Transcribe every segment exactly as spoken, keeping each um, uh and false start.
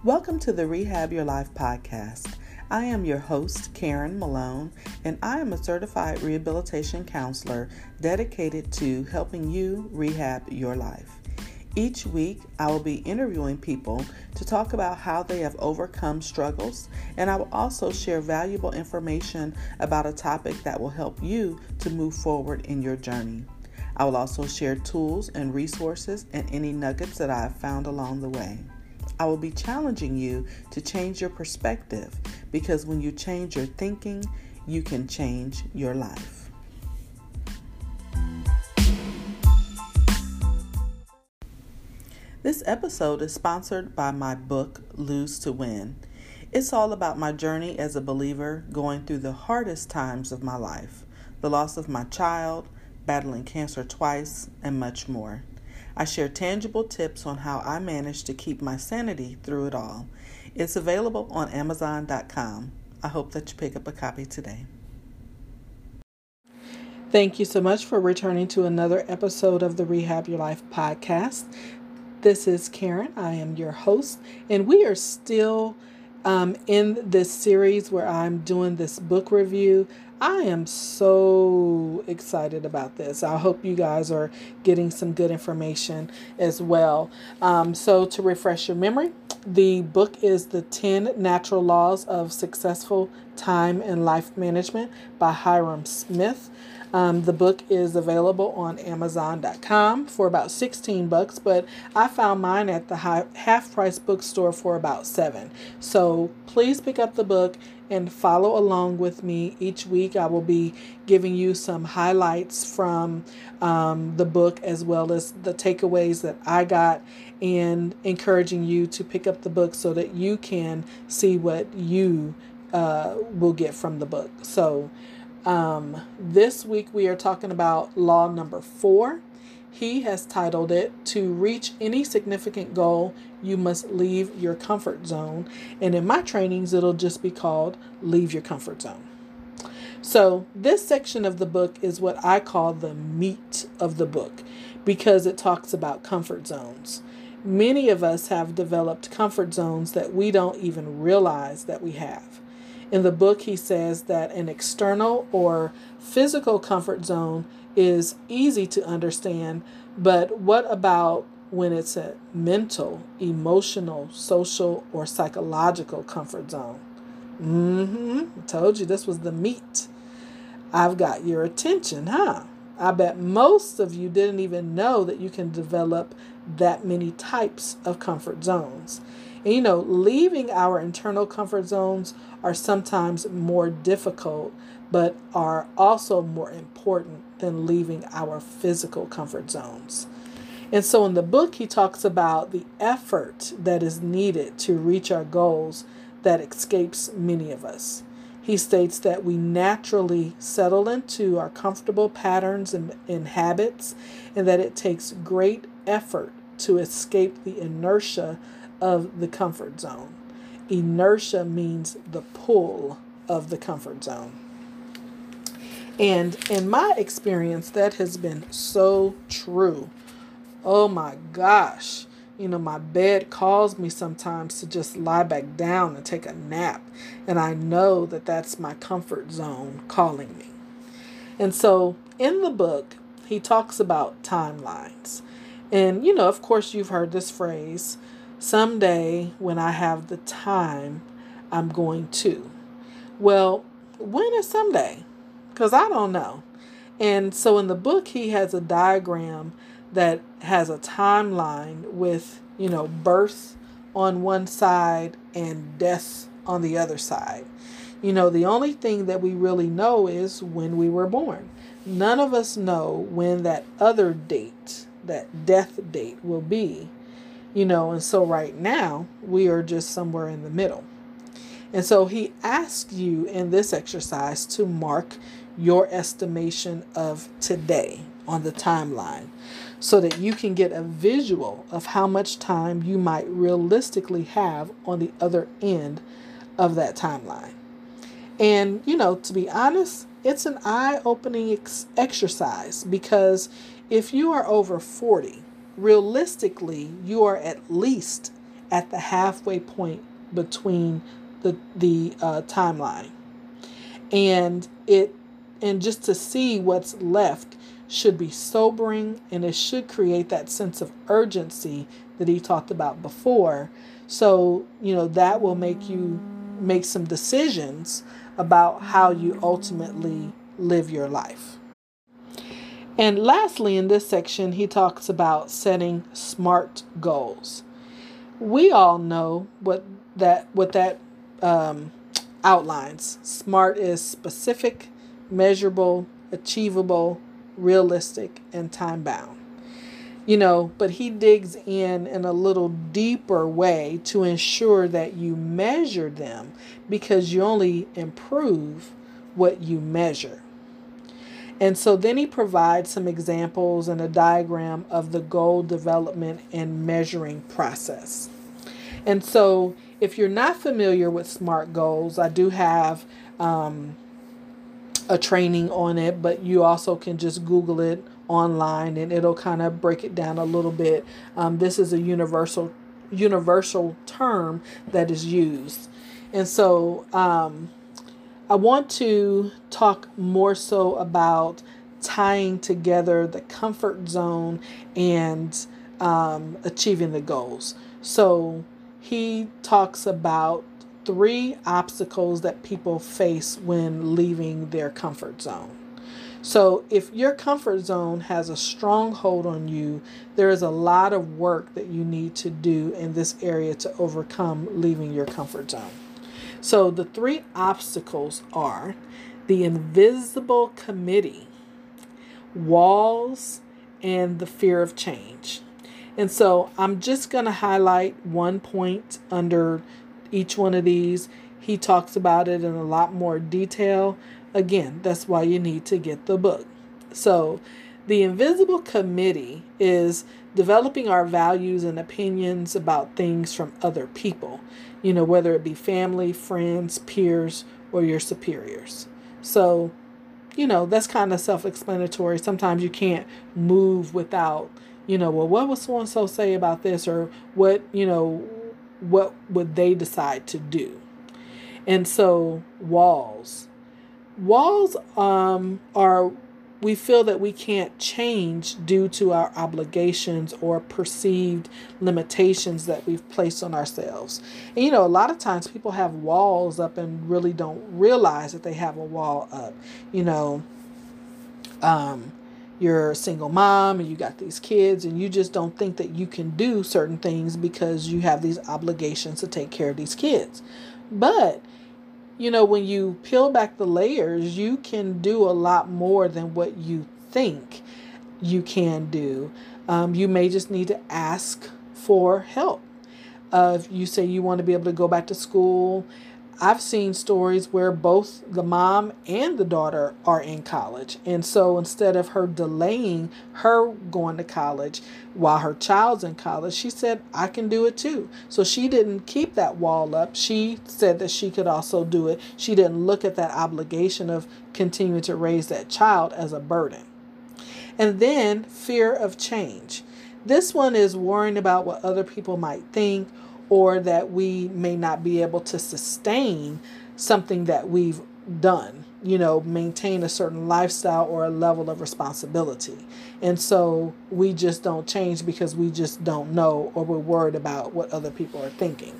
Welcome to the Rehab Your Life podcast. I am your host, Karen Malone, and I am a certified rehabilitation counselor dedicated to helping you rehab your life. Each week, I will be interviewing people to talk about how they have overcome struggles, and I will also share valuable information about a topic that will help you to move forward in your journey. I will also share tools and resources and any nuggets that I have found along the way. I will be challenging you to change your perspective, because when you change your thinking, you can change your life. This episode is sponsored by my book, Lose to Win. It's all about my journey as a believer going through the hardest times of my life, the loss of my child, battling cancer twice, and much more. I share tangible tips on how I managed to keep my sanity through it all. It's available on amazon dot com. I hope that you pick up a copy today. Thank you so much for returning to another episode of the Rehab Your Life podcast. This is Karen. I am your host, and we are still um, in this series where I'm doing this book review. I am so excited about this. I hope you guys are getting some good information as well. Um, so to refresh your memory, the book is The ten Natural Laws of Successful Time and Life Management by Hyrum Smith. Um, the book is available on amazon dot com for about sixteen bucks, but I found mine at the high, half price bookstore for about seven. So please pick up the book and follow along with me. Each week I will be giving you some highlights from um, the book, as well as the takeaways that I got, and encouraging you to pick up the book so that you can see what you uh, will get from the book. So Um, this week we are talking about law number four. He has titled it, "To reach any significant goal, you must leave your comfort zone." And in my trainings, it'll just be called Leave Your Comfort Zone. So this section of the book is what I call the meat of the book, because it talks about comfort zones. Many of us have developed comfort zones that we don't even realize that we have. In the book, he says that an external or physical comfort zone is easy to understand, but what about when it's a mental, emotional, social, or psychological comfort zone? Mm-hmm. I told you this was the meat. I've got your attention, huh? I bet most of you didn't even know that you can develop that many types of comfort zones. And you know, leaving our internal comfort zones are sometimes more difficult, but are also more important than leaving our physical comfort zones. And so in the book, he talks about the effort that is needed to reach our goals that escapes many of us. He states that we naturally settle into our comfortable patterns and, and habits, and that it takes great effort to escape the inertia of the comfort zone. Inertia means the pull of the comfort zone. And in my experience, that has been so true. Oh my gosh. You know, my bed calls me sometimes to just lie back down and take a nap. And I know that that's my comfort zone calling me. And so in the book, he talks about timelines. And, you know, of course, you've heard this phrase, "Someday when I have the time, I'm going to." Well, when is someday? Because I don't know. And so in the book, he has a diagram that has a timeline with, you know, birth on one side and death on the other side. You know, the only thing that we really know is when we were born. None of us know when that other date, that death date, will be. You know, and so right now we are just somewhere in the middle. And so he asks you in this exercise to mark your estimation of today on the timeline, so that you can get a visual of how much time you might realistically have on the other end of that timeline. And, you know, to be honest, it's an eye-opening ex- exercise, because if you are over forty, realistically, you are at least at the halfway point between the the uh, timeline, and it and just to see what's left should be sobering, and it should create that sense of urgency that he talked about before. So, you know, that will make you make some decisions about how you ultimately live your life. And lastly, in this section, he talks about setting SMART goals. We all know what that what that um, outlines. SMART is specific, measurable, achievable, realistic, and time-bound. You know, but he digs in in a little deeper way to ensure that you measure them, because you only improve what you measure. And so then he provides some examples and a diagram of the goal development and measuring process. And so if you're not familiar with SMART goals, I do have um, a training on it, but you also can just Google it online and it'll kind of break it down a little bit. Um, this is a universal universal term that is used. And so um, I want to talk more so about tying together the comfort zone and um, achieving the goals. So he talks about three obstacles that people face when leaving their comfort zone. So if your comfort zone has a strong hold on you, there is a lot of work that you need to do in this area to overcome leaving your comfort zone. So the three obstacles are the invisible committee, walls, and the fear of change. And so I'm just going to highlight one point under each one of these. He talks about it in a lot more detail. Again, that's why you need to get the book. So the invisible committee is developing our values and opinions about things from other people, you know, whether it be family, friends, peers, or your superiors. So, you know, that's kind of self-explanatory. Sometimes you can't move without, you know, well, what would so-and-so say about this, or what, you know, what would they decide to do? And so walls. Walls um, are, we feel that we can't change due to our obligations or perceived limitations that we've placed on ourselves. And, you know, a lot of times people have walls up and really don't realize that they have a wall up. You know, um, you're a single mom and you got these kids and you just don't think that you can do certain things because you have these obligations to take care of these kids. But you know, when you peel back the layers, you can do a lot more than what you think you can do. Um, you may just need to ask for help. Uh, if you say you want to be able to go back to school, I've seen stories where both the mom and the daughter are in college. And so instead of her delaying her going to college while her child's in college, she said, I can do it too. So she didn't keep that wall up. She said that she could also do it. She didn't look at that obligation of continuing to raise that child as a burden. And then fear of change. This one is worrying about what other people might think, or that we may not be able to sustain something that we've done, you know, maintain a certain lifestyle or a level of responsibility. And so we just don't change because we just don't know, or we're worried about what other people are thinking.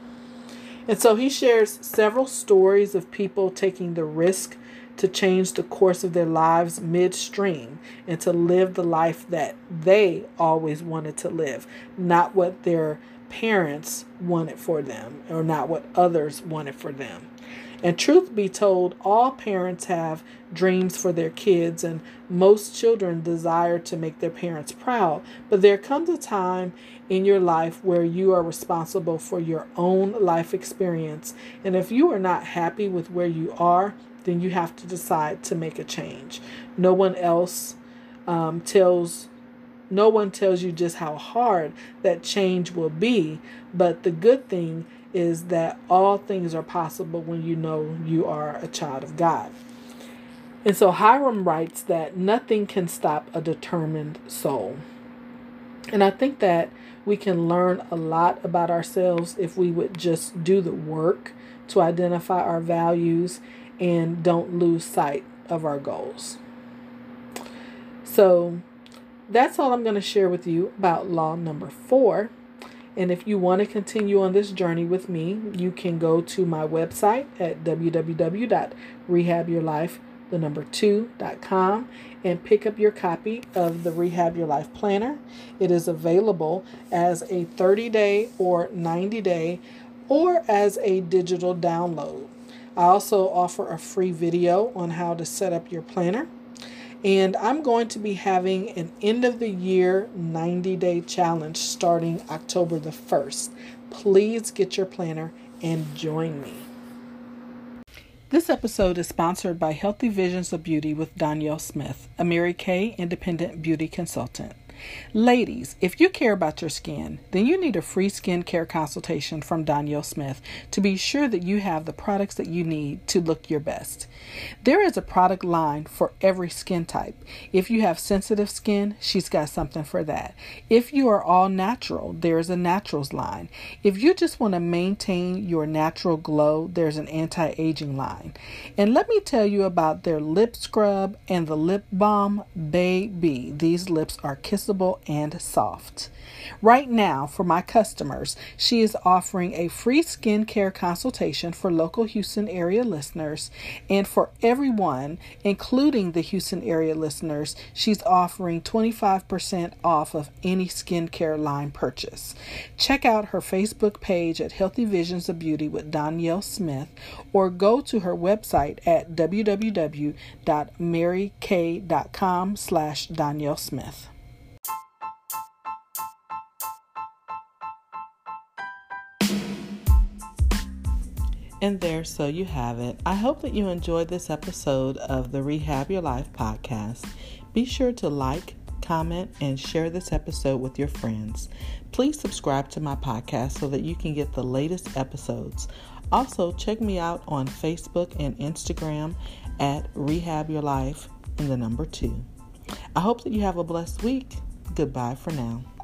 And so he shares several stories of people taking the risk to change the course of their lives midstream and to live the life that they always wanted to live, not what their parents wanted for them, or not what others wanted for them. And truth be told, all parents have dreams for their kids, and most children desire to make their parents proud. But there comes a time in your life where you are responsible for your own life experience. And if you are not happy with where you are, then you have to decide to make a change. No one else um, tells No one tells you just how hard that change will be, but the good thing is that all things are possible when you know you are a child of God. And so Hiram writes that nothing can stop a determined soul. And I think that we can learn a lot about ourselves if we would just do the work to identify our values and don't lose sight of our goals. So that's all I'm going to share with you about law number four. And if you want to continue on this journey with me, you can go to my website at w w w dot rehab your life the number two dot com and pick up your copy of the Rehab Your Life Planner. It is available as a thirty-day or ninety-day or as a digital download. I also offer a free video on how to set up your planner. And I'm going to be having an end of the year ninety-day challenge starting October the first. Please get your planner and join me. This episode is sponsored by Healthy Visions of Beauty with Danielle Smith, a Mary Kay independent beauty consultant. Ladies, if you care about your skin, then you need a free skincare consultation from Danielle Smith to be sure that you have the products that you need to look your best. There is a product line for every skin type. If you have sensitive skin, she's got something for that. If you are all natural, there's a naturals line. If you just want to maintain your natural glow, there's an anti-aging line. And let me tell you about their lip scrub and the lip balm. Baby, these lips are kissable and soft. Right now, for my customers, she is offering a free skincare consultation for local Houston area listeners. And for everyone, including the Houston area listeners, she's offering twenty-five percent off of any skincare line purchase. Check out her Facebook page at Healthy Visions of Beauty with Danielle Smith, or go to her website at w w w dot mary kay dot com slash Danielle Smith. And there, so you have it. I hope that you enjoyed this episode of the Rehab Your Life podcast. Be sure to like, comment, and share this episode with your friends. Please subscribe to my podcast so that you can get the latest episodes. Also, check me out on Facebook and Instagram at Rehab Your Life in the number two. I hope that you have a blessed week. Goodbye for now.